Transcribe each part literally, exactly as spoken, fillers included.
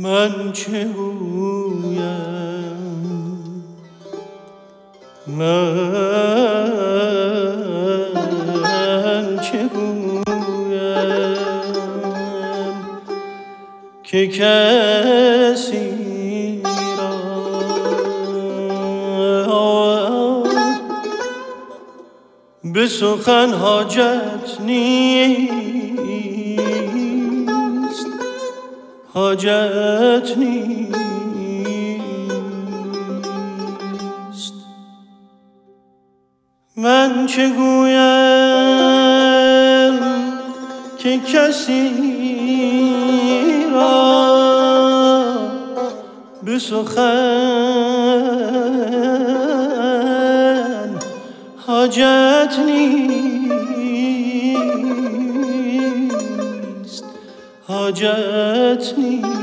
من چه گویم من چه گویم که کسی را به سخن حاجت نیست حاجت نیست. من چه گویم که کسی را به سخن حاجت نیست حاجت نیست.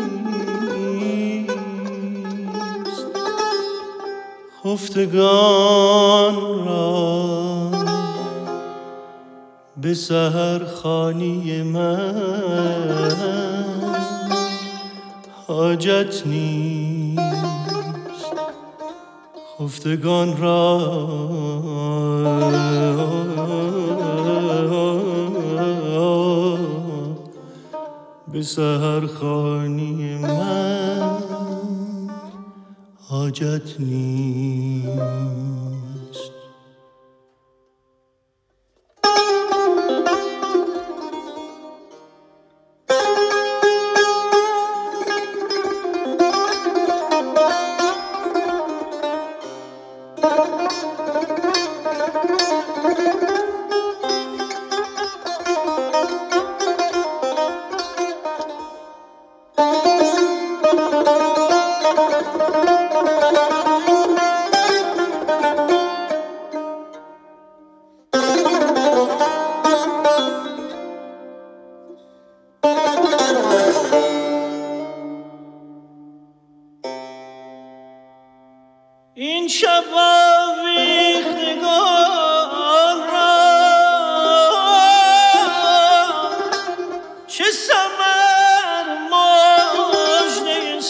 خفتگان را به سحرخوانی من حاجت نیست. خفتگان را به سحرخوانی من حاجت نیست. این شب آویختگان را چه ثمر مژده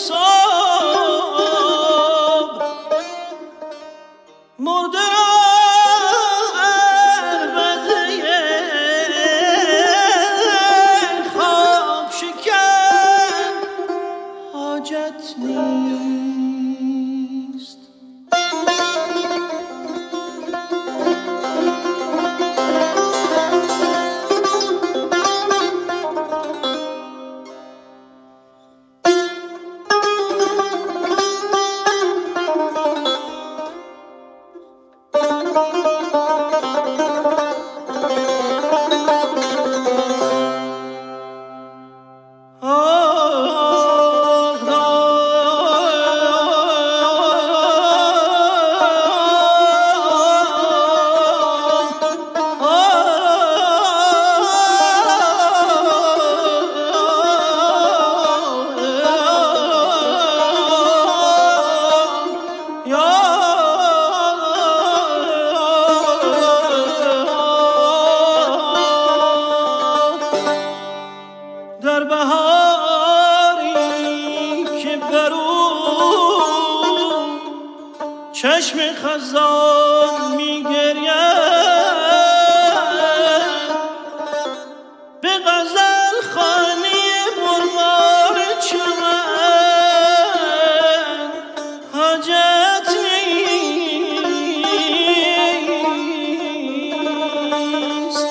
صبح مرده را عربده خواب شکن حاجت نیست. در بهاری که برو چشم خزان می گرید به غزل خوانی مرغان چمن حاجت نیست.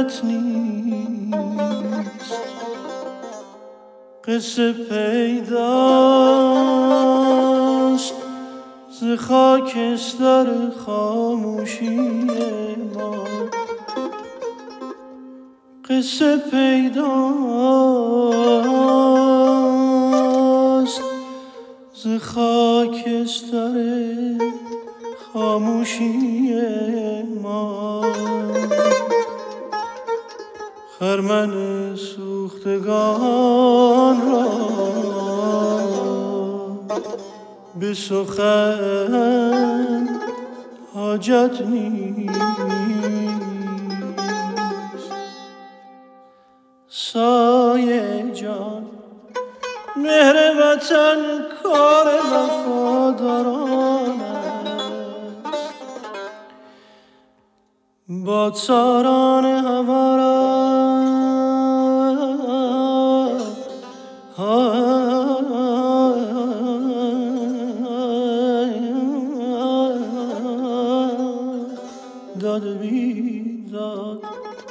حاجت نیست. قصه پیداست ز خاکستر خاموشی ما، قصه پیداست ز خاکستر خاموشی ما. خرمن سوختگان را به سخن حاجت نیست. سایه جان مهر وطن کار وفاداران است، بادساران هوا را داد بیداد،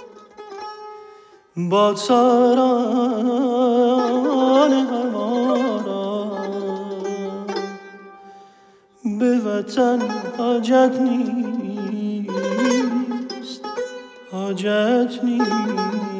بادساران هوا را به وطن حاجت نیست، حاجت نیست.